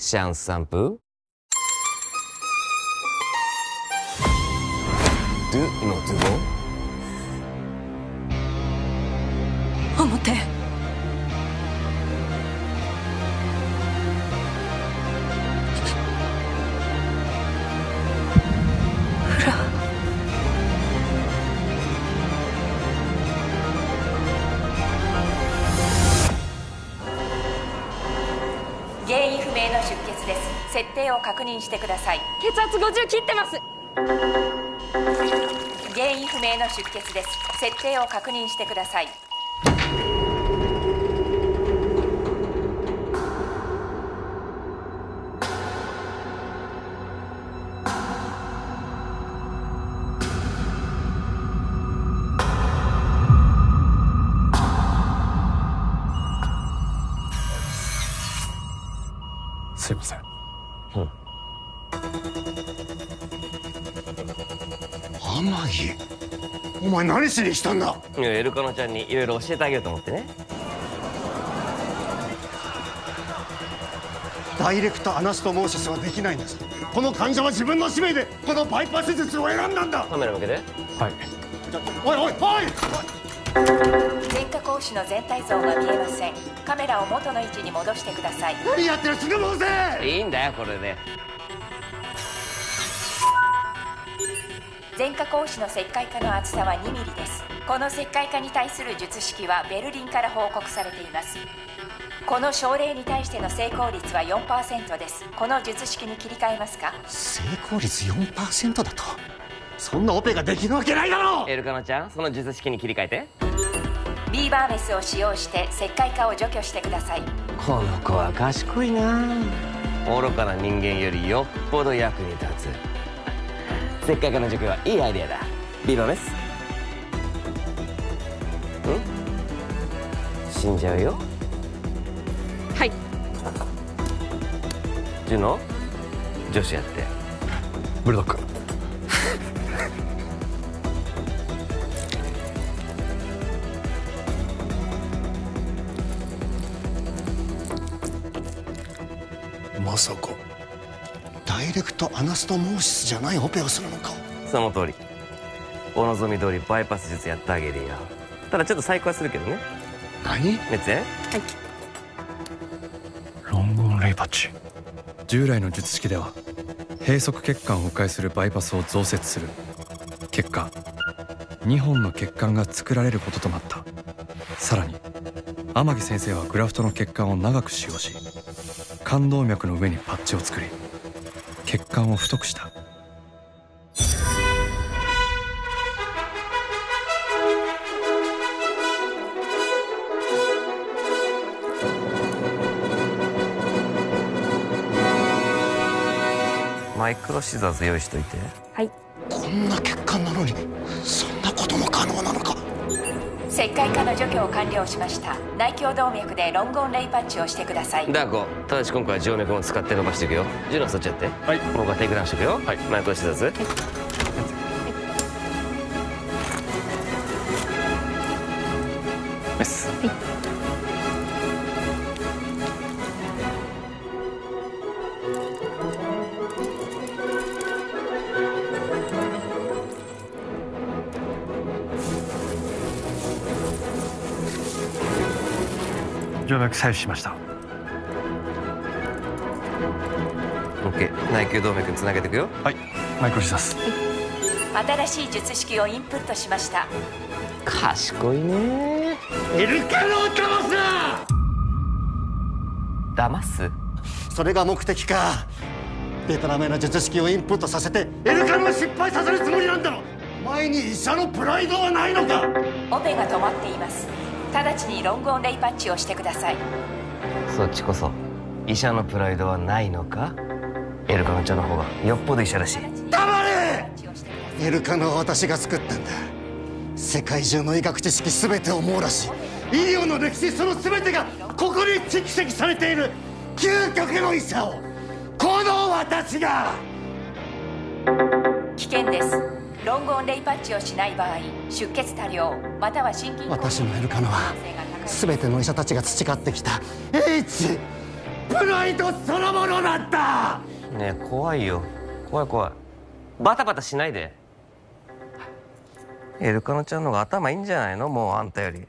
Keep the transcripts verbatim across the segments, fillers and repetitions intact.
シャンス散布ドゥのドゥボ表原因不明の出血です。設定を確認してください。 血圧ごじゅう切ってます。 原因不明の出血です。設定を確認してください。 すいません。 うん。 天城、お前何しに来たんだ。 いやエルカノちゃんにいろいろ教えてあげようと思ってね。 ダイレクトアナストモーシスはできないんです。この患者は自分の使命でこのバイパス術を選んだんだ。 カメラ向けて。 はい。 ちょおいおいおい前科講師の全体像が見えません。カメラを元の位置に戻してください。 何やってる、死ぬもんぜ。 いいんだよこれで。 前科講師の石灰化の厚さはにミリです。この石灰化に対する術式はベルリンから報告されています。この症例に対しての成功率は よんパーセント です。この術式に切り替えますか。 成功率 よんパーセント だと、そんなオペができるわけないだろう。 エルカノちゃん、その術式に切り替えて。 ビーバーメスを使用して石灰化を除去してください。 この子は賢いな。愚かな人間よりよっぽど役に立つ。石灰化の除去はいいアイデアだ。ビーバーメス。ん死んじゃうよ。 はい。 ジュノ女子やって。 ブルドッグ。 まさかダイレクトアナストモーシスじゃないオペをするのか。 その通り。お望み通りバイパス術やってあげるよ。ただちょっと細工はするけどね。 何？ メッツェ。はい。 ロングオンレイパッチ。従来の術式では閉塞血管を迂回するバイパスを増設する。結果にほんの血管が作られることとなった。さらに天城先生はグラフトの血管を長く使用し、冠動脈の上にパッチを作り血管を太くした。 マイクロシザーズ用意しといて。 はい。 こんな血管なのにそんなことも可能なのか。 石灰化の除去を完了しました。内胸動脈でロングオンレイパッチをしてください。 ダーコ、ただし今回は静脈も使って伸ばしていくよ。ジュノそっちやって。 はい。 僕はテイクダウンしていくよ。 はい。 マイクロシザーズ。はい。 メス。 はい。 静脈採取しました。 オッケー。内胸動脈につなげていくよ。 はい。マイクロシザース。 新しい術式をインプットしました。 賢いね。 エルカノを騙す。 騙す。それが目的か。デタラメな術式をインプットさせてエルカノを失敗させるつもりなんだろ。お前に医者のプライドはないのか。 オペが止まっています。直ちにロングオンレイパッチをしてください。 そっちこそ医者のプライドはないのか。エルカノちゃんの方がよっぽど医者らしい。 黙れ。エルカノは私が作ったんだ。世界中の医学知識全てを網羅し、医療の歴史その全てがここに蓄積されている究極の医者をこの私が。 危険です。ロングオンレイパッチをしない場合、出血多量または心筋。 私のエルカノは全ての医者たちが培ってきた H プライドそのものだった。 ねえ怖いよ、怖い怖い。バタバタしないで。エルカノちゃんの方が頭いいんじゃないの、もうあんたより。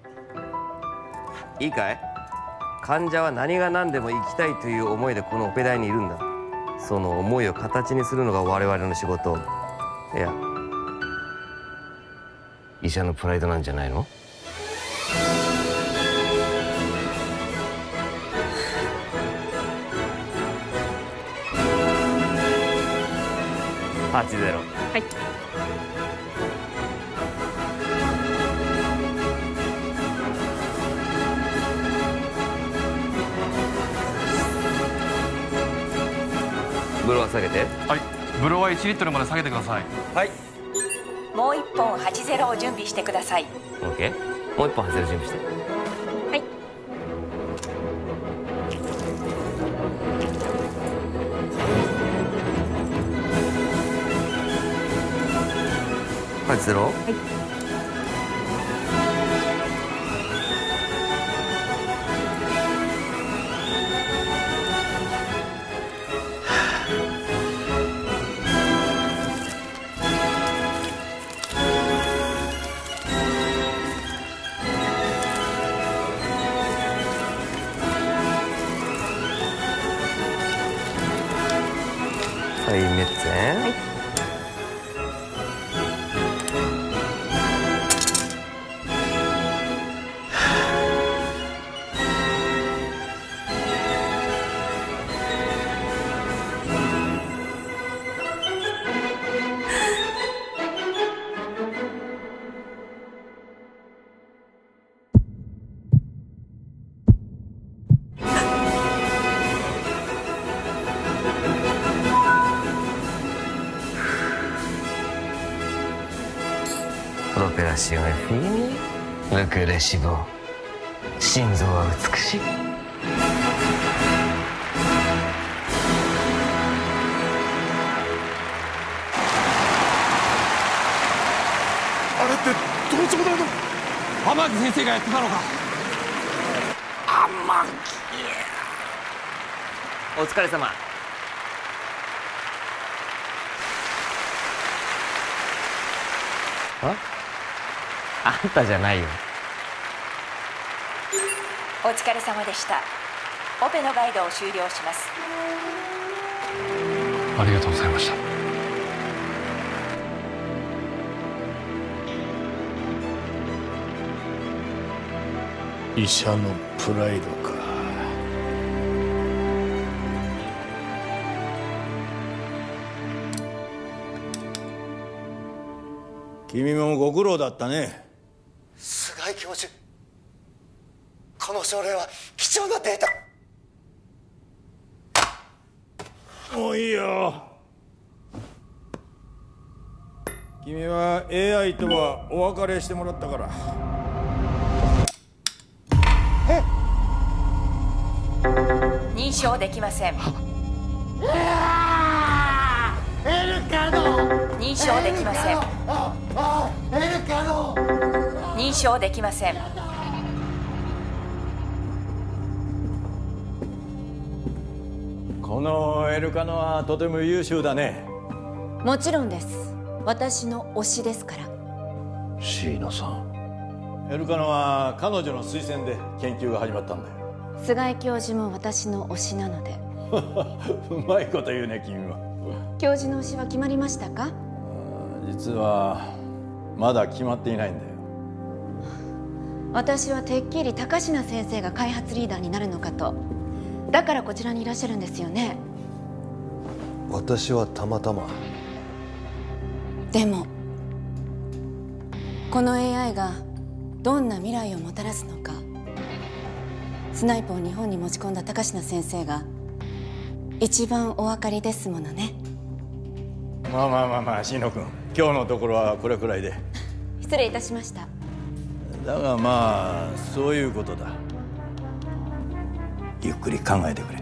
いいかい、患者は何が何でも生きたいという思いでこのオペ台にいるんだ。その思いを形にするのが我々の仕事。いや、医者のプライドなんじゃないの？はちゼロ。 はい。 ブロー下げて。 はい、ブローはいちリットルまで下げてください。 はい。 もういっぽんはちゼロを準備してください。 オッケー。もう一本外れ準備して。 はい。 はちゼロ。はい。はい、メッツェン。はい。Opération est finie. Le cœur est si beau. 心臓は美しい。 あれって盗聴なの？ 天城先生がやってたのか。 天お疲れ様。あ？あんたじゃないよ。 お疲れ様でした。オペのガイドを終了します。 ありがとうございました。 医者のプライドか。 君もご苦労だったね。 菅井教授、この症例は貴重なデータ。 もういいよ。君は エーアイ とはお別れしてもらったから。 え？ 認証できません。 エルカノ。 認証できません。 ああ、エルカノ。 認証できません。 このエルカノはとても優秀だね。 もちろんです。私の推しですから。 椎名さん、エルカノは彼女の推薦で研究が始まったんだよ。 菅井教授も私の推しなので。 うまいこと言うね、君は。 教授の推しは決まりましたか？ 実はまだ決まっていないんだよ。 私はてっきり高階先生が開発リーダーになるのかと。だからこちらにいらっしゃるんですよね。 私はたまたま。 でもこの エーアイ がどんな未来をもたらすのか、スナイプを日本に持ち込んだ高階先生が一番お分かりですものね。 まあまあまあまあ、椎野君、今日のところはこれくらいで。 失礼いたしました。 だがまあそういうことだ。ゆっくり考えてくれ。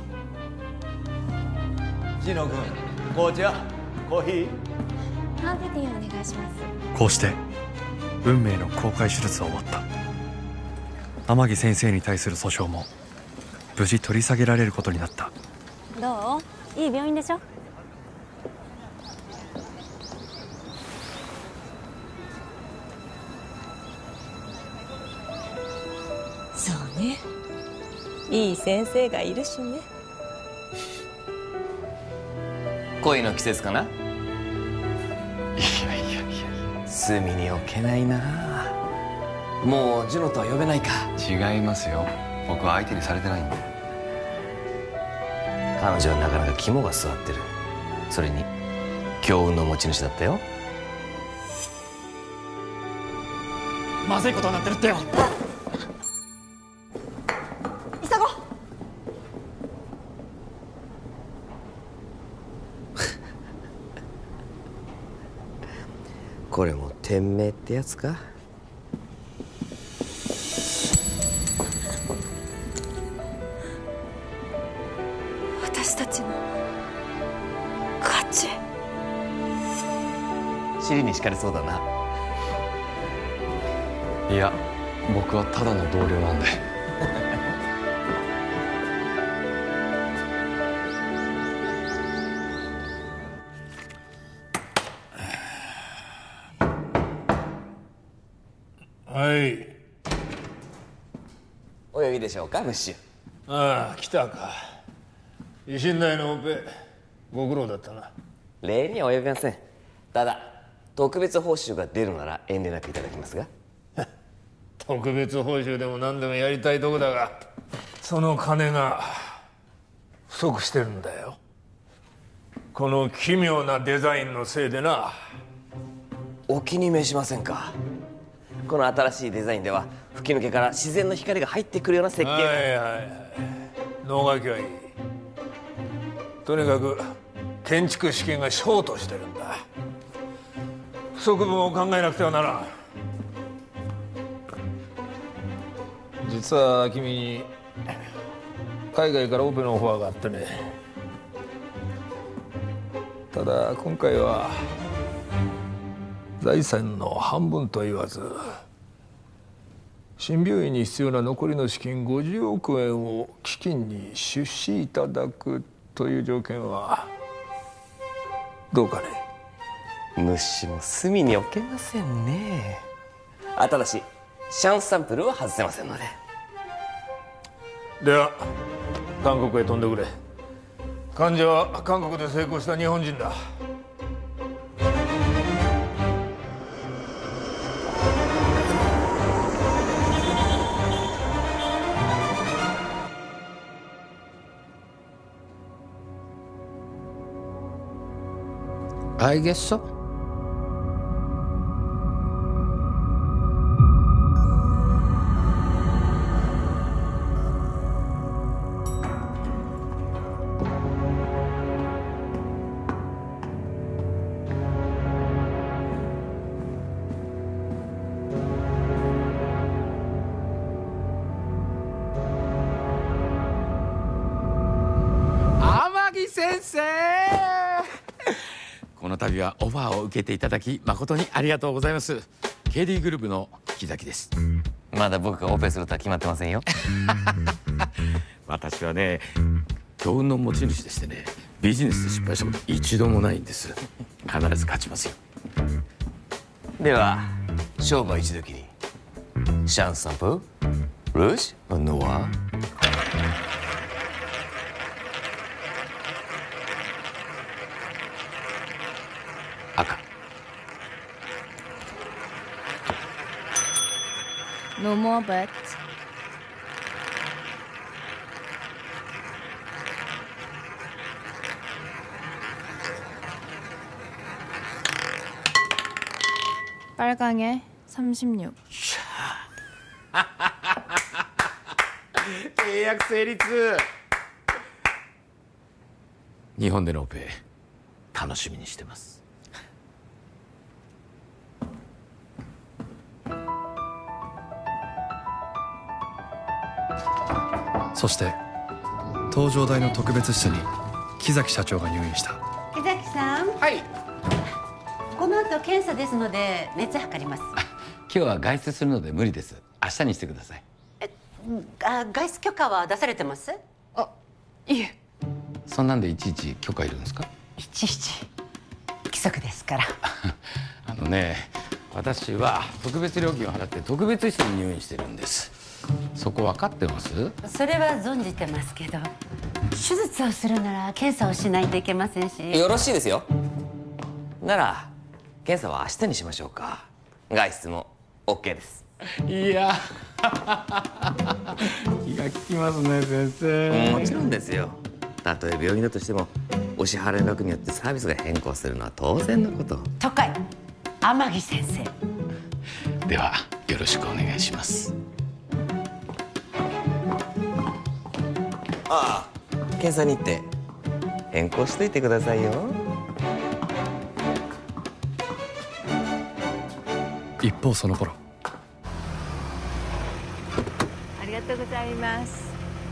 椎野君、紅茶、コーヒー。 ハーブティーお願いします。 こうして運命の公開手術は終わった。天城先生に対する訴訟も無事取り下げられることになった。 どう？いい病院でしょ？そうね、いい先生がいるしね。 恋の季節かな。いやいやいや、隅に置けないな。もうジュノとは呼べないか。 違いますよ、僕は相手にされてないんで。 彼女はなかなか肝が据わってる。それに強運の持ち主だったよ。 まずいことになってるってよ。 急ごう。 これも天命ってやつか。 私たちの勝ち。 尻に敷かれそうだな。 いや、僕はただの同僚なんで。 はい。 お呼びでしょうか、ムッシュ。 ああ、来たか。維新大のオペご苦労だったな。 礼には及びません。ただ特別報酬が出るなら遠慮なくいただきますが。 特別報酬でも何でもやりたいとこだが、その金が不足してるんだよ。この奇妙なデザインのせいでな。 お気に召しませんか。この新しいデザインでは吹き抜けから自然の光が入ってくるような設計。 はいはいはい、能書きはいい。とにかく建築資金がショートしてるんだ。不足分を考えなくてはならん。実は君に海外からオペのオファーがあってね。ただ今回は財産の半分と言わず、新病院に必要な残りの資金ごじゅうおくえんを基金に出資いただくという条件はどうかね。 虫も隅に置けませんね。ただしシャンサンプルは外せませんので。 では韓国へ飛んでくれ。患者は韓国で成功した日本人だ。 I guess so. Amagi sensei!この度はオファーを受けていただき誠にありがとうございます。 ケーディー グループの木崎です。 まだ僕がオペするとは決まってませんよ。 私はね、強運の持ち主でしてね、ビジネスで失敗したこと一度もないんです。必ず勝ちますよ。 では勝負は一度きり。シャンサンプルージュノワ。赤。 No more bets. 빨강에 삼십육. 契約成立。日本でのオペ楽しみにしてます。 そして東城大の特別室に木崎社長が入院した。 木崎さん。 はい。 この後検査ですので熱測ります。 今日は外出するので無理です。明日にしてください。 え、 あ、外出許可は出されてます？ あ、いえ。 そんなんでいちいち許可いるんですか？ いちいち規則ですから。 あのね、私は特別料金を払って特別室に入院してるんです。そこ分かってます？ それは存じてますけど、手術をするなら検査をしないといけませんし。 よろしいですよ。なら検査は明日にしましょうか。外出も オーケー です。 いや気が利きますね、先生。 もちろんですよ。たとえ病院だとしてもお支払い額によってサービスが変更するのは当然のこと。 都会天城先生。 ではよろしくお願いします。 ああ、検査日程変更しといてくださいよ。 一方その頃、 ありがとうございます。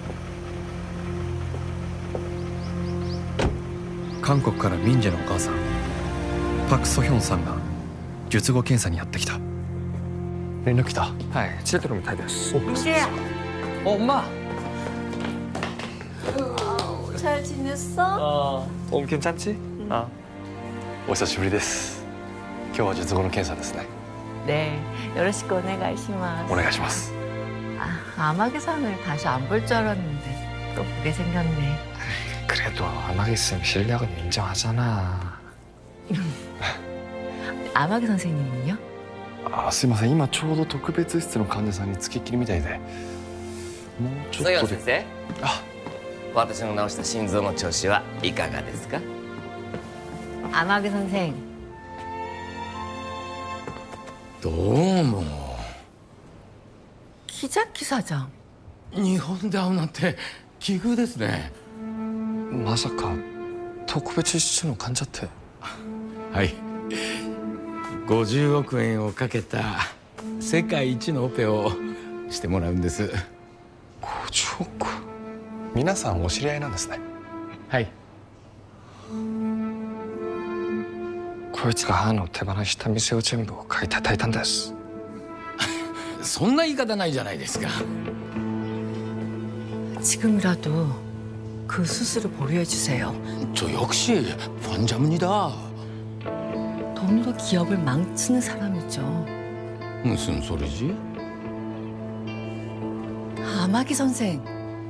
韓国からミンジェのお母さんパク・ソヒョンさんが術後検査にやってきた。 連絡来た。はい、知れてるみたいです。 お、엄마。 잘 지냈어? 어, 어, 괜찮지? 아, お久しぶりです。今日は術後の検査ですね。 네,よろしくお願いします。 お願いします。 아, 아마기상을 다시 안 볼 줄 알았는데 또 보게 생겼네. 그래도 아마기 쌤 실력은 인정하잖아. 아마기 선생님은요? あ、すいません。今ちょうど特別室の患者さんにつきっきりみたいで。もうちょっとで。 先生。あ、私の治した心臓の調子はいかがですか？ 아마기 선생. どうも。 키자키 사장. 日本で会うなんて奇遇ですね。 まさか特別室の患者って。 はい。ごじゅうおくえんをかけた世界一のオペをしてもらうんです。 ごじゅうおく。皆さんお知り合いなんですね。 はい。 こいつが母の手放した店を全部買い叩いたんです。 そんな言い方ないじゃないですか。 지금이라도 그 수술을 보류해 주세요. 저 역시 환자입니다. 돈으로 기업을 망치는 사람이죠. 무슨 소리지? 아마기 선생.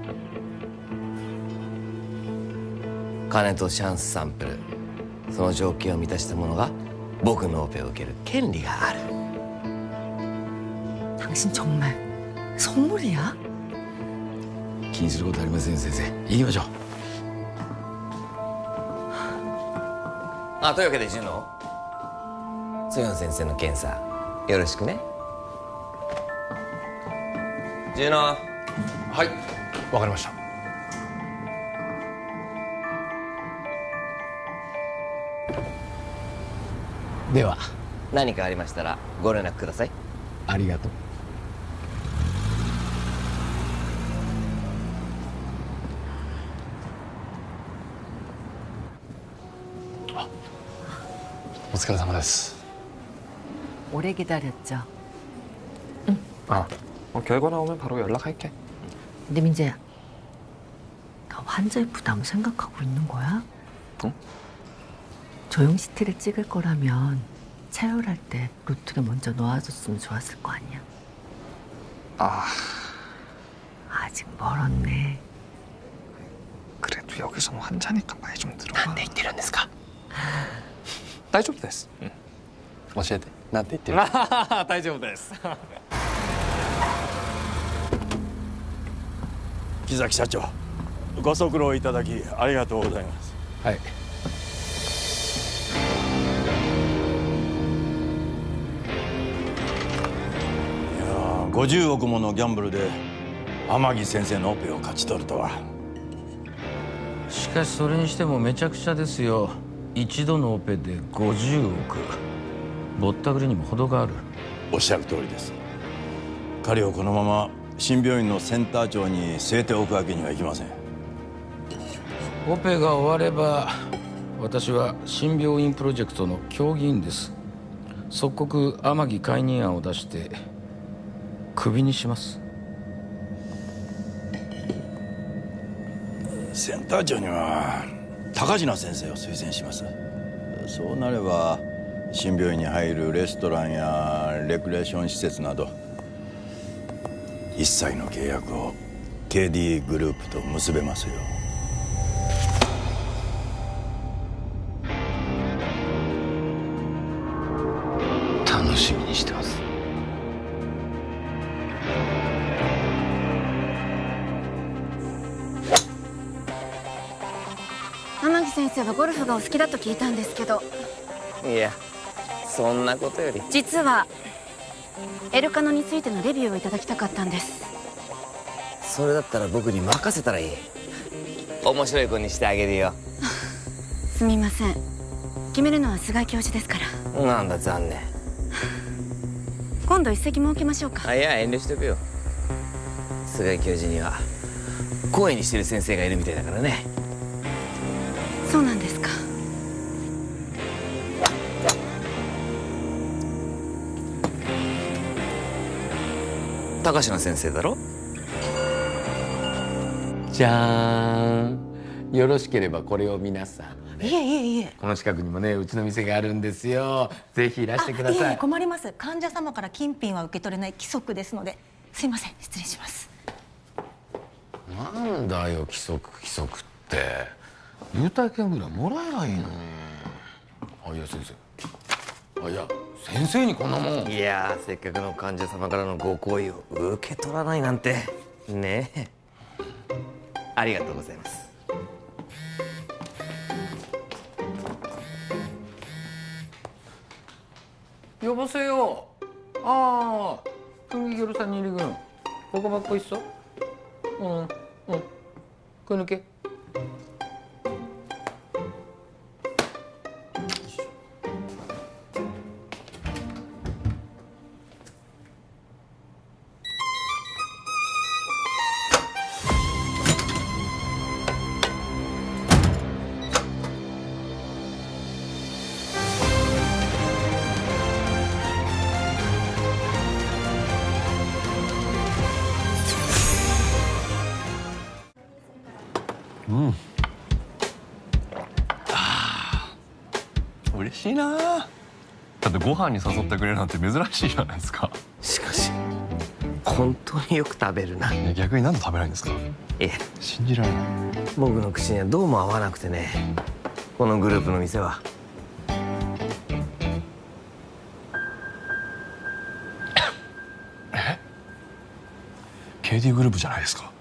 金とチャンスサンプル、その条件を満たした者が僕のオペを受ける権利がある。 당신 정말 선물이야? 気にすることありません、先生。行きましょう。 あ、というわけでジュノ、ソヨン先生の検査よろしくね。ジュノ。 はい、わかりました。 では何かありましたらご連絡ください。 ありがとう。 お疲れ様です。 오래 기다렸죠. 아, 어, 결과 나오면 바로 연락할게. 근데 민재야, 너 환자의 부담을 생각하고 있는 거야? 응? 조영 씨티를 찍을 거라면 체열할 때 루트를 먼저 놓아줬으면 좋았을 거 아니야. 아, 아직 멀었네. 그래도 여기선 환자니까 많이 좀 들어봐. なんて言ってるんですか？ 大丈夫です。うん、教えて。なんて言ってる？大丈夫です。 木崎社長、ご足労いただきありがとうございます。 はい。 いや、ごじゅうおくものギャンブルで天城先生のオペを勝ち取るとは。 しかしそれにしてもめちゃくちゃですよ。一度のオペでごじゅうおく。ぼったくりにも程がある。 おっしゃる通りです。彼をこのまま新病院のセンター長に据えておくわけにはいきません。 オペが終われば私は新病院プロジェクトの協議員です。即刻天城解任案を出してクビにします。 センター長には高階先生を推薦します。そうなれば新病院に入るレストランやレクリエーション施設など一切の契約を ケーディー グループと結べますよ。 楽しみにしてます。 天城先生はゴルフがお好きだと聞いたんですけど。 いや、そんなことより実はエルカノについてのレビューをいただきたかったんです。 それだったら僕に任せたらいい。面白い子にしてあげるよ。 すみません、決めるのは菅井教授ですから。 なんだ残念。 今度一席設けましょうか。 あ、いや遠慮しておくよ。菅井教授には声にしてる先生がいるみたいだからね。 そうなんですか。 高階先生だろ。 じゃーん。よろしければこれを皆さん。 いえいえいえ。 この近くにもね、うちの店があるんですよ。ぜひいらしてください。 あ、いえいえ、困ります。患者様から金品は受け取れない規則ですので。すいません、失礼します。 なんだよ規則規則って。優待券ぐらいもらえばいいのに。あ、いや先生。あ、いや先生にこんなもん。 いやせっかくの患者様からのご好意を受け取らないなんてねえ。ありがとうございます。 여보세요. 아, 경기 교류사님 일군 보고 받고 있어? 응, 응. 끊을게. うん。あー、嬉しいな。だってご飯に誘ってくれるなんて珍しいじゃないですか。 しかし本当によく食べるな。 いや逆に何で食べないんですか。 いや信じられない。 僕の口にはどうも合わなくてね。このグループの店は。 え ケーディー グループじゃないですか。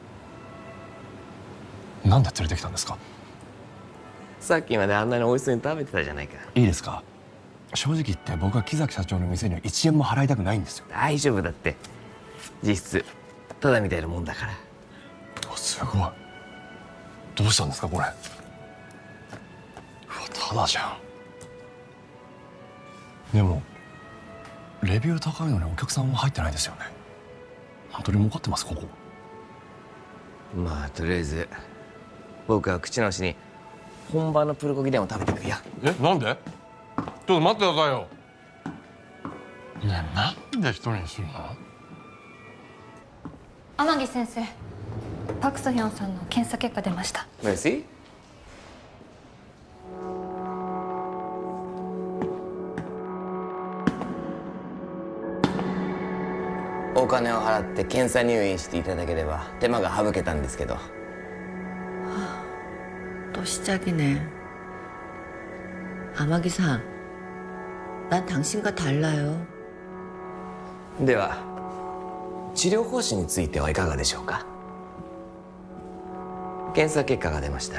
なんで連れてきたんですか。 さっきまであんなに美味しそうに食べてたじゃないか。 いいですか。正直言って僕は木崎社長の店にはいちえんも払いたくないんですよ。 大丈夫だって。実質ただみたいなもんだから。 お、すごい。どうしたんですかこれ。うわ、ただじゃん。でもレビュー高いのにお客さんは入ってないですよね。本当に儲かってますここ。 まあとりあえず僕は口直しに本場のプルコギでも食べてくるよ。 え、なんで？ちょっと待ってくださいよ。ねえ、なんで一人にするの？ 天城先生、パクソヒョンさんの検査結果出ました。 メルシー。お金を払って検査入院していただければ手間が省けたんですけど。 또 시작이네. 아마기상, 난 당신과 달라요. では治療方針についてはいかがでしょうか。検査結果が出ました。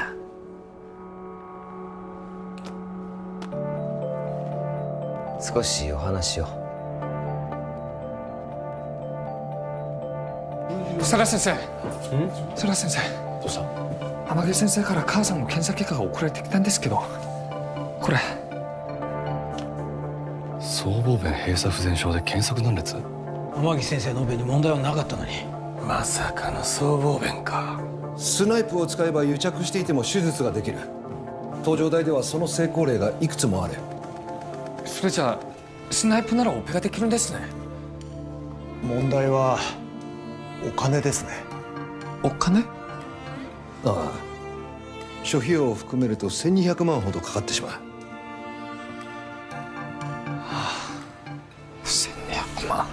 少しお話を。 佐田先生。佐田先生。どうした？天城先生から母さんの検査結果が送られてきたんですけど、これ僧帽弁閉鎖不全症で検索断裂。 天城先生のオペに問題はなかったのに。 まさかの僧帽弁か。 スナイプを使えば癒着していても手術ができる。東上大ではその成功例がいくつもある。 それじゃあスナイプならオペができるんですね。 問題はお金ですね。 お金？ ああ、 諸費用を含めるとせんにひゃくまんほどかかってしまう。 せんにひゃくまん。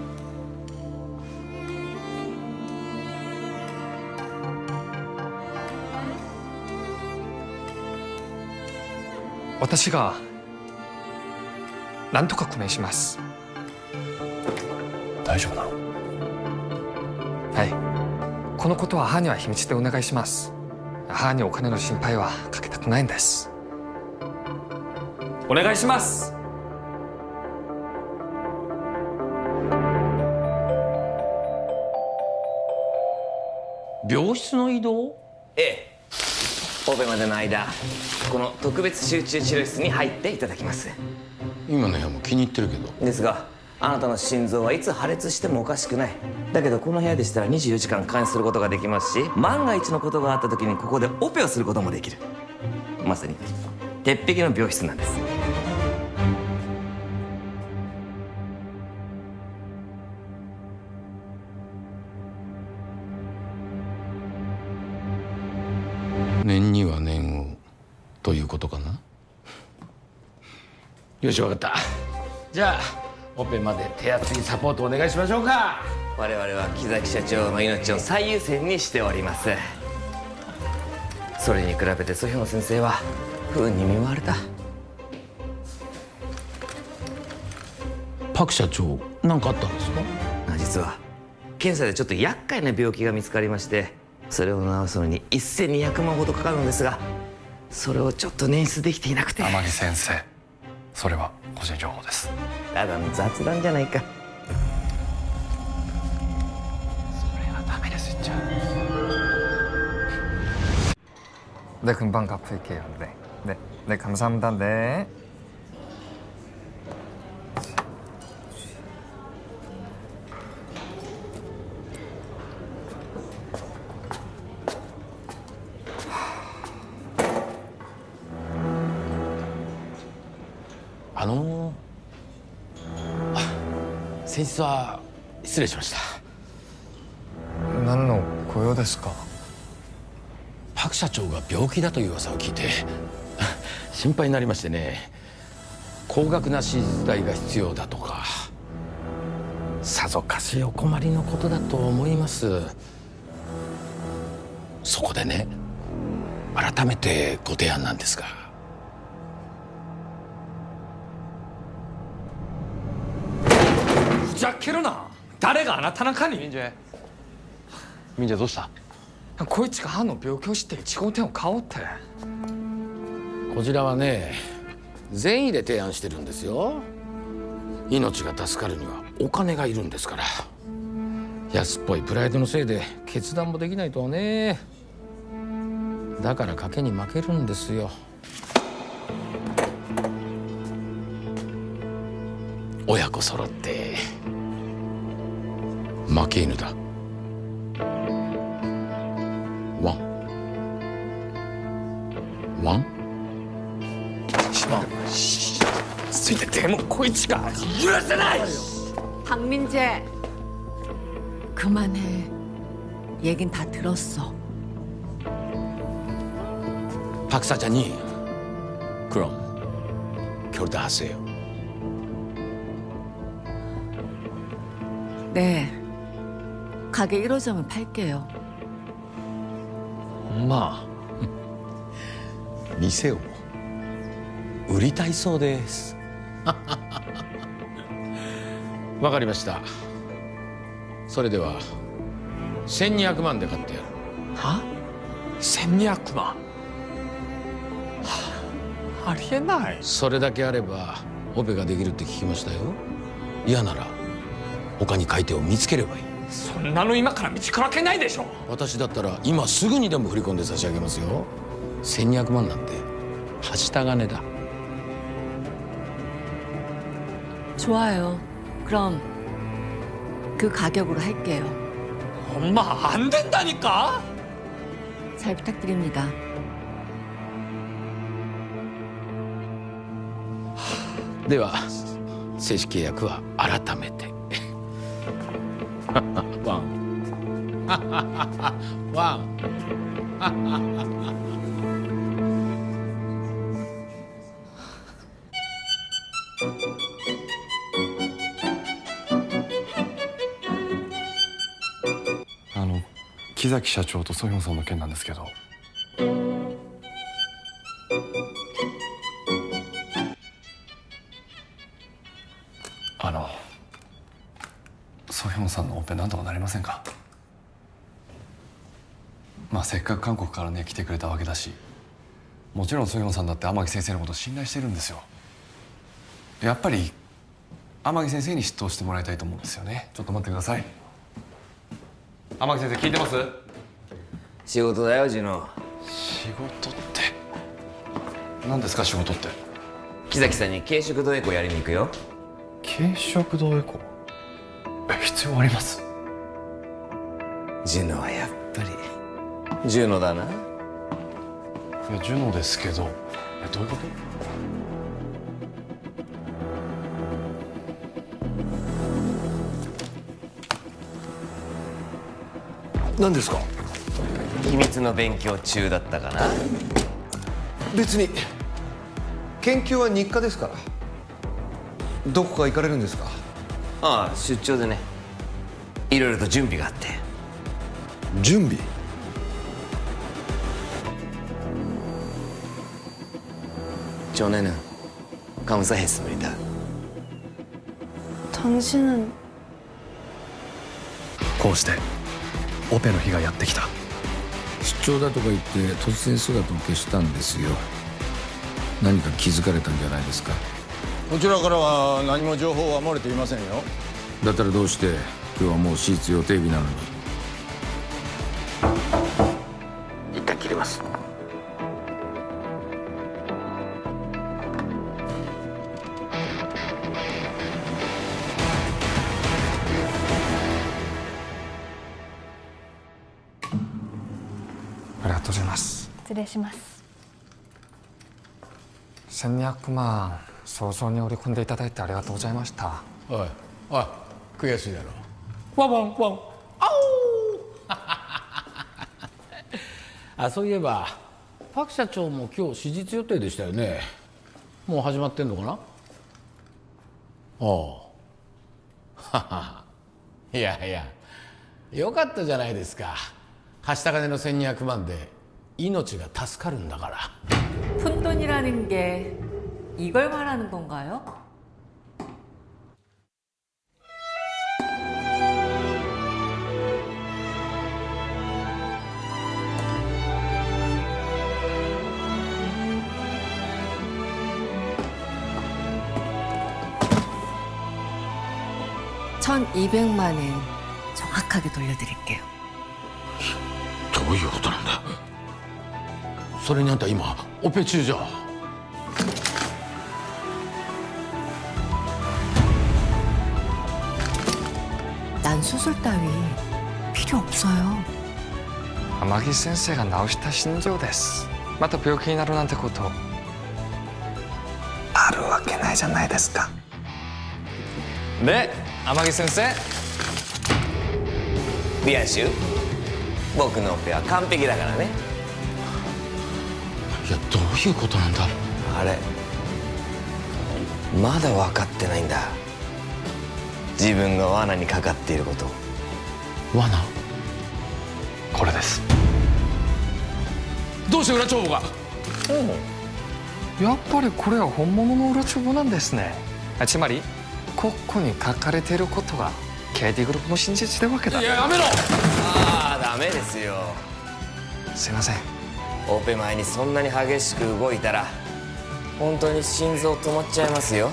私が何とか工面します。 大丈夫なの？ はい、このことは母には秘密でお願いします。母にお金の心配はかけたくないんです。お願いします。 病室の移動？ ええ、オペまでの間この特別集中治療室に入っていただきます。 今の部屋も気に入ってるけど。 ですがあなたの心臓はいつ破裂してもおかしくない。だけどこの部屋でしたらにじゅうよじかん監視することができますし、万が一のことがあった時にここでオペをすることもできる。まさに鉄壁の病室なんです。 念には念をということかな。よし、分かった。じゃあオペまで手厚いサポートお願いしましょうか。 我々は木崎社長の命を最優先にしております。それに比べてソヒョン先生は不運に見舞われた。 パク社長、何かあったんですか？ 実は検査でちょっと厄介な病気が見つかりまして、それを治すのにせんにひゃくまんほどかかるんですが、それをちょっと捻出できていなくて。 天城先生、それは個人情報です。 ただの雑談じゃないか。 それはダメです。じゃ 네 금방 갚을게요. 네, 네, 네 감사합니다. 네. 아の先日は失礼しました。 何のご用ですか？ パク社長が病気だという噂を聞いて心配になりましてね。高額な手術代が必要だとか、さぞかしお困りのことだと思います。そこでね、改めてご提案なんですが。 ふざけるな。誰があなたなんかに。 民女民女どうした？ こいつが歯の病気を知っていち号店を買おうって。 こちらはね、善意で提案してるんですよ。命が助かるにはお金がいるんですから。安っぽいプライドのせいで決断もできないとはね。だから賭けに負けるんですよ。親子揃って負け犬だ。ワンワンついててもこいつが許せない。 박민재 그만해. 얘긴 다 들었어. 박 사장님, 그럼 결단하세요. 네, 가게 일 호점을 팔게요. 엄마, 店を売りたいそうです。わかりました。それではせんにひゃくまんで買ってやる。 は？せんにひゃくまん？はあ、ありえない。 それだけあればオペができるって聞きましたよ。嫌なら他に買い手を見つければいい。 そんなの今から道からけないでしょ。 私だったら今すぐにでも振り込んで差し上げますよ。せんにひゃくまんなんてはした金だ。 좋아요. 그럼 그 가격으로 할게요. 엄마, 안 된다니까? 잘 부탁드립니다. 네, 正式契約は改めて。ワン。ワン。 あの木崎社長とソヒョンさんの件なんですけど。あのソヒョンさんのオペなんとかなりませんか？まあせっかく韓国からね来てくれたわけだし、もちろんソヒョンさんだって天城先生のこと信頼してるんですよ。やっぱり天城先生に出頭してもらいたいと思うんですよね。ちょっと待ってください。天城先生聞いてます？ 仕事だよジュノ。 仕事って何ですか？仕事って木崎さんに軽食堂エコーやりに行くよ。 軽食堂エコー、え、必要あります？ ジュノはやっぱりジュノだな。 いやジュノですけど、え、どういうこと？何ですか？ 秘密の勉強中だったかな。 別に研究は日課ですから。どこか行かれるんですか？ ああ、出張でね、いろいろと準備があって。 準備？ 전에는 감사했습니다. 당신은 こうしてオペの日がやってきた。 出張だとか言って突然姿を消したんですよ。何か気づかれたんじゃないですか？ こちらからは何も情報は漏れていませんよ。 だったらどうして今日はもう手術予定日なのに。一旦切れます。 ありがとうございます。 失礼します。 せんにひゃくまん早々に織り込んでいただいてありがとうございました。 おいおい、悔しいだろ。ワンワンワンあおあ、そういえばパク社長も今日手術予定でしたよね。もう始まってんのかな？おうははいやいや、よかったじゃないですか。はした金のせんにひゃくまんで命が助かるんだから。 푼돈이라는 게 이걸 말하는 건가요? 천이백만 엔 정확하게 돌려드릴게요. どういうことなんだ。それにあんた今オペ中じゃ。 난 수술 따위 필요 없어요. 아마기 선생가 나오시다 신조です. また病気になるなんてことあるわけないじゃないですか。で、天城先生、 ビアンシュ、僕のオペは完璧だからね。 いや、どういうことなんだ。 あれ、まだ分かってないんだ。自分が罠にかかっていること。 罠？ これです。 どうして裏帳簿が？ やっぱりこれは本物の裏帳簿なんですね。つまりここに書かれていることが ケーティー グループの真実ってわけだ。 いや、やめろ。 ああ、ダメですよ。 すいません。 オペ前にそんなに激しく動いたら本当に心臓止まっちゃいますよ。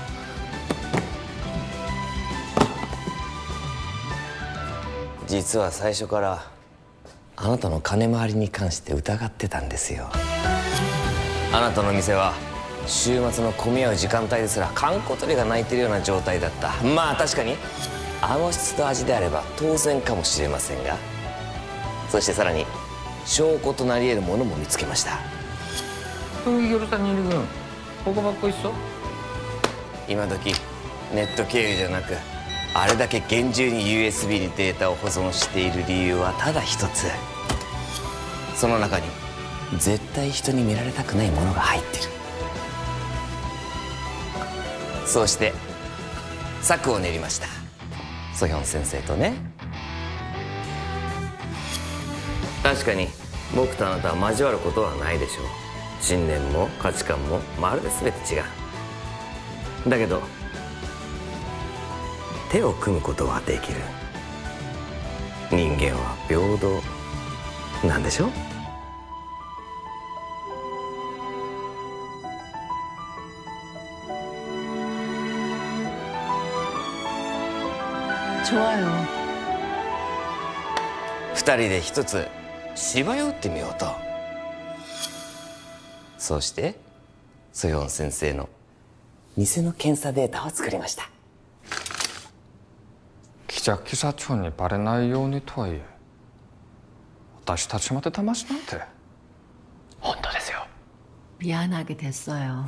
実は最初からあなたの金回りに関して疑ってたんですよ。あなたの店は週末の混み合う時間帯ですら閑古鳥が鳴いてるような状態だった。まあ確かにあの質と味であれば当然かもしれませんが、そしてさらに証拠となり得るものも見つけました。今時ネット経由じゃなくあれだけ厳重に ユーエスビー にデータを保存している理由はただ一つ。その中に絶対人に見られたくないものが入ってる。 そうして策を練りました。ソヒョン先生とね。確かに僕とあなたは交わることはないでしょう。信念も価値観もまるで全て違う。だけど手を組むことはできる。人間は平等なんでしょ。 좋아요。 二人で一つ芝居を打ってみようと。そうしてソヨン先生の偽の検査データを作りました。 木崎社長にバレないようにとはいえ、私たちまで騙しなんて。 本当ですよ。미안하게 됐어요。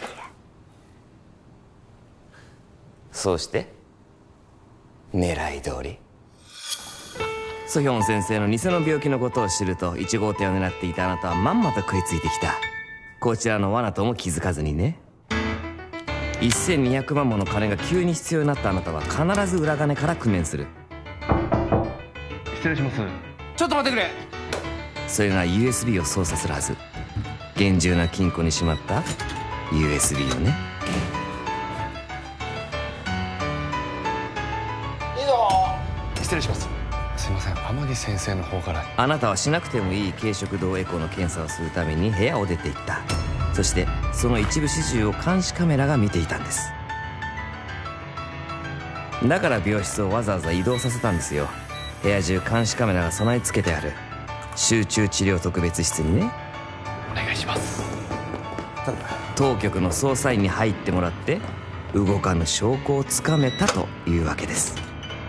そうして狙い通りソヒョン先生の偽の病気のことを知るといち号店を狙っていたあなたはまんまと食いついてきた。こちらの罠とも気づかずにね。せんにひゃくまんもの金が急に必要になったあなたは必ず裏金から工面する。 失礼します。 ちょっと待ってくれ。 それなら ユーエスビー を操作するはず。厳重な金庫にしまった ユーエスビー をね。 いいぞ。 失礼します。すいません、天城先生の方から。 あなたはしなくてもいい軽食堂エコーの検査をするために部屋を出ていった。そしてその一部始終を監視カメラが見ていたんです。だから病室をわざわざ移動させたんですよ。部屋中監視カメラが備え付けてある集中治療特別室にね。 お願いします。 当局の捜査員に入ってもらって動かぬ証拠をつかめたというわけです。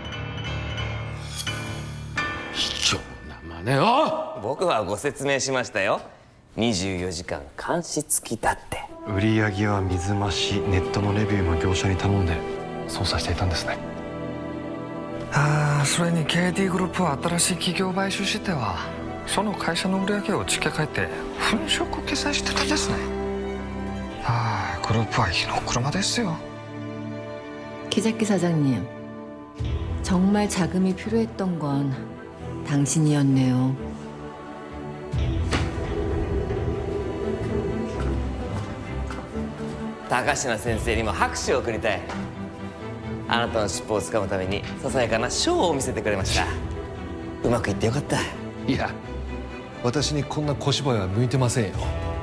卑怯な真似を。 僕はご説明しましたよ。にじゅうよじかん監視付きだって。 売り上げは水増し、ネットのレビューも業者に頼んで操作していたんですね。 ああ、それに ケーディー グループは新しい企業買収してはその会社の売り上げを付け替えて粉飾決済してたですね。ああ、グループは火の車ですよ。 기자키 사장님, 정말 자금이 필요했던 건 당신이었네요. 高階先生にも拍手を送りたい。あなたの尻尾をつかむためにささやかなショーを見せてくれました。うまくいってよかった。 いや、私にこんな小芝居は向いてませんよ。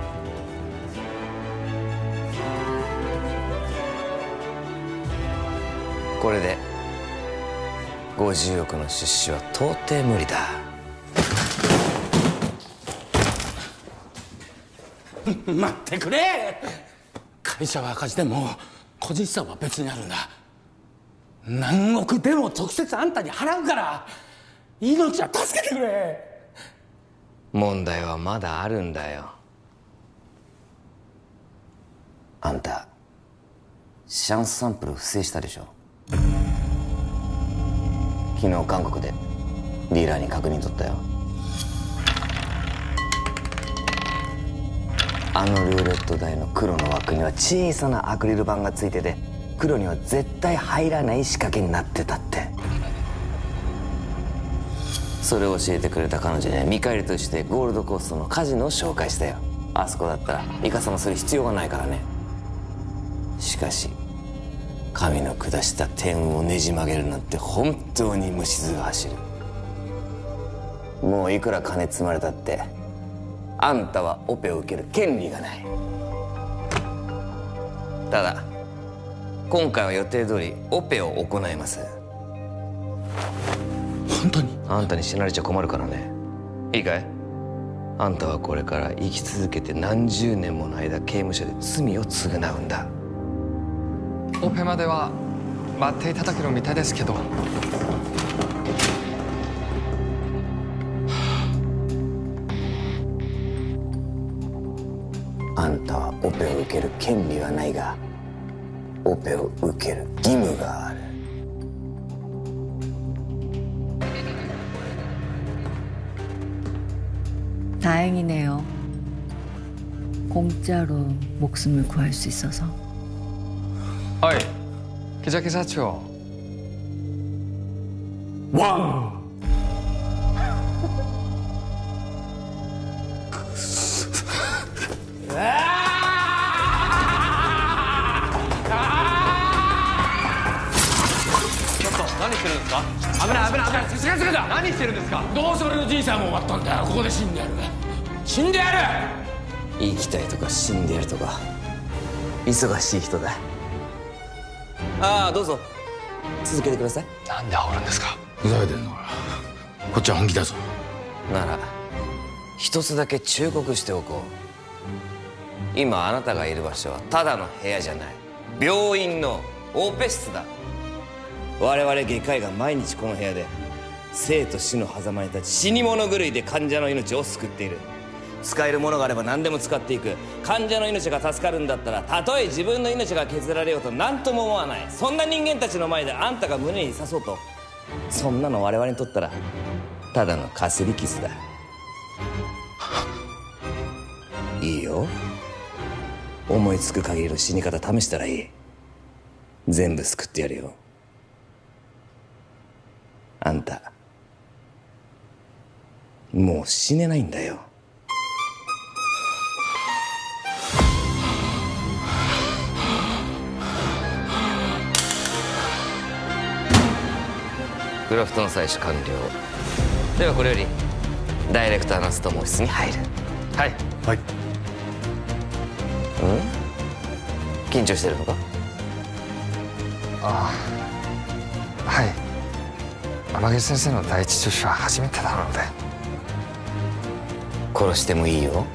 これでごじゅうおくの出資は到底無理だ。 待ってくれ。会社は赤字でも個人資産は別にあるんだ。何億でも直接あんたに払うから命は助けてくれ。 問題はまだあるんだよ。あんたシャンスサンプル不正したでしょ。昨日韓国でディーラーに確認取ったよ。あのルーレット台の黒の枠には小さなアクリル板がついてて、黒には絶対入らない仕掛けになってたって。それを教えてくれた彼女には見返りとしてゴールドコーストのカジノを紹介したよ。あそこだったらイカサマする必要がないからね。しかし神の下した天運をねじ曲げるなんて本当に虫唾が走る。もういくら金積まれたってあんたはオペを受ける権利がない。ただ今回は予定通りオペを行います。 本当に？ あんたに死なれちゃ困るからね。いいかい？あんたはこれから生き続けて何十年もの間刑務所で罪を償うんだ。 オペまでは待っていただけるみたいですけど。 あんたはオペを受ける権利はないがオペを受ける義務がある。 다행이네요. 공짜로 목숨을 구할 수 있어서. おい木崎社長。 ワンちょっと何してるんですか。危ない危ない危ない。 さすがすがだ。 何してるんですか。 どうせ俺の人生はもう終わったんだよ。ここで死んでやる。死んでやる。 生きたいとか死んでやるとか忙しい人だ。ああどうぞ続けてください。 なんで煽るんですか。 ふざけてんのか。こっちは本気だぞ。 なら一つだけ忠告しておこう。今あなたがいる場所はただの部屋じゃない、病院のオペ室だ。我々外科医が毎日この部屋で生と死の狭間に立ち、死に物狂いで患者の命を救っている。使えるものがあれば何でも使っていく。患者の命が助かるんだったらたとえ自分の命が削られようと何とも思わない。そんな人間たちの前であんたが胸に刺そうと、そんなの我々にとったらただのかすり傷だ。いいよ、思いつく限りの死に方試したらいい。全部救ってやるよ。あんたもう死ねないんだよ。グラフトの採取完了。ではこれよりダイレクターナスト毛室に入る。はいはい。 うん緊張してるのか。 ああはい。天城先生の第一助手は初めてなので。 殺してもいいよ。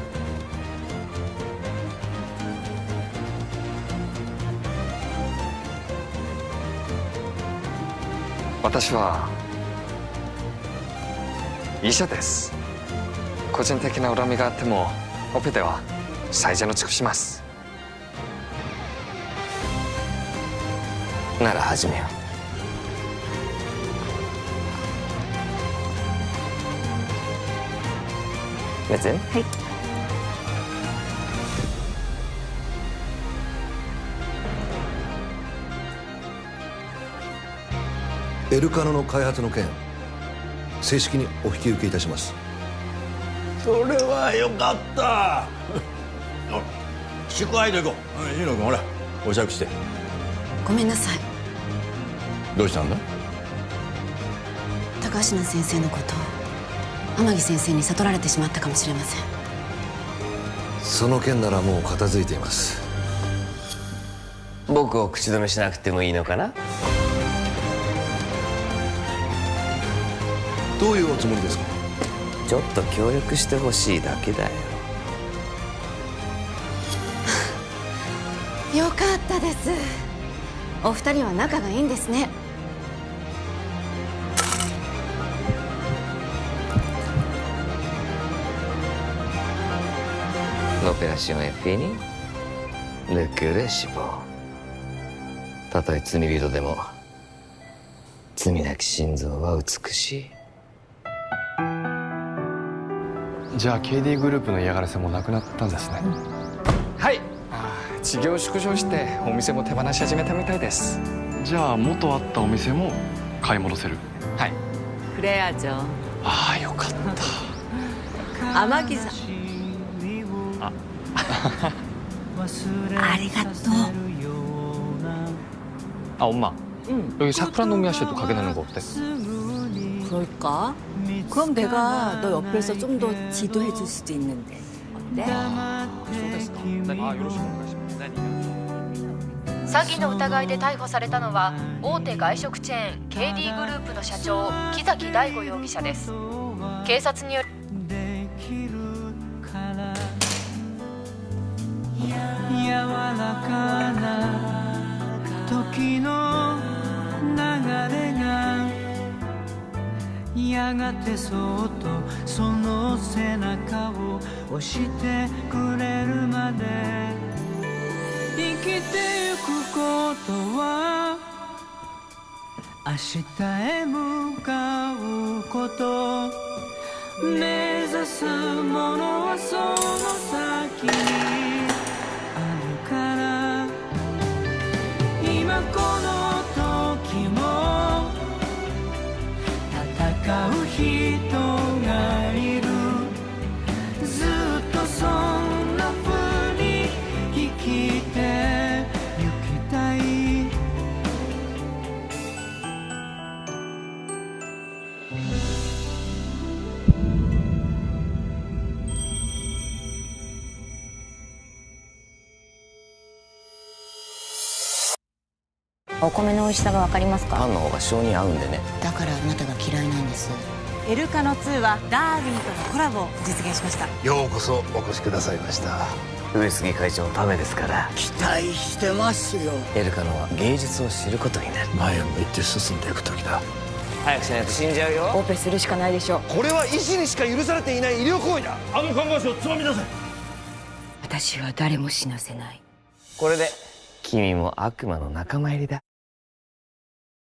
私は医者です。個人的な恨みがあってもオペでは最善を尽くします。 なら始めよう。やつはい。 エルカノの開発の件正式にお引き受けいたします。 それはよかった。祝杯で行こう。ジーノ君ほらお酌して。 ごめんなさい。 どうしたんだ。 高階先生のこと天城先生に悟られてしまったかもしれません。 その件ならもう片付いています。 僕を口止めしなくてもいいのかな。 どういうおつもりですか。 ちょっと協力してほしいだけだよ。 よかったです。お二人は仲がいいんですね。 L'opération est finie. Le cœur est chaud. たとえ罪人でも罪なき心臓は美しい。 じゃあ ケーディー グループの嫌がらせもなくなったんですね。 はい。事業縮小してお店も手放し始めたみたいです。 じゃあ元あったお店も買い戻せる。 はい。クレア嬢。 ああよかった。 天城さん。 あありがとう。 아 엄마. 응. 여기 사쿠라노미야 씨도 가게 되는 거 어때? 그럴까? 그럼 내가 너 옆에서 좀 더 지도해 줄 수도 있는데. 어때? 아, 소데스까. 아, 요러시면 詐欺の疑いで逮捕されたのは大手外食チェーン ケーディー グループの社長木崎大吾容疑者です。警察による柔らかな時の流れがやがてそっとその背中を押してくれるまで生きてゆくことは明日へ向かうこと目指すものはその先にあるからお米の美味しさが分かりますか？ パンの方が性に合うんでね。 だからあなたが嫌いなんです。 エルカノツーはダーウィンとのコラボを実現しました。 ようこそお越しくださいました。 上杉会長のためですから。 期待してますよ。 エルカノは芸術を知ることになる。 前を向いて進んでいく時だ。 早くしないと死んじゃうよ。 オペするしかないでしょう。 これは医師にしか許されていない医療行為だ。 あの看護師をつまみ出せ。 私は誰も死なせない。 これで君も悪魔の仲間入りだ。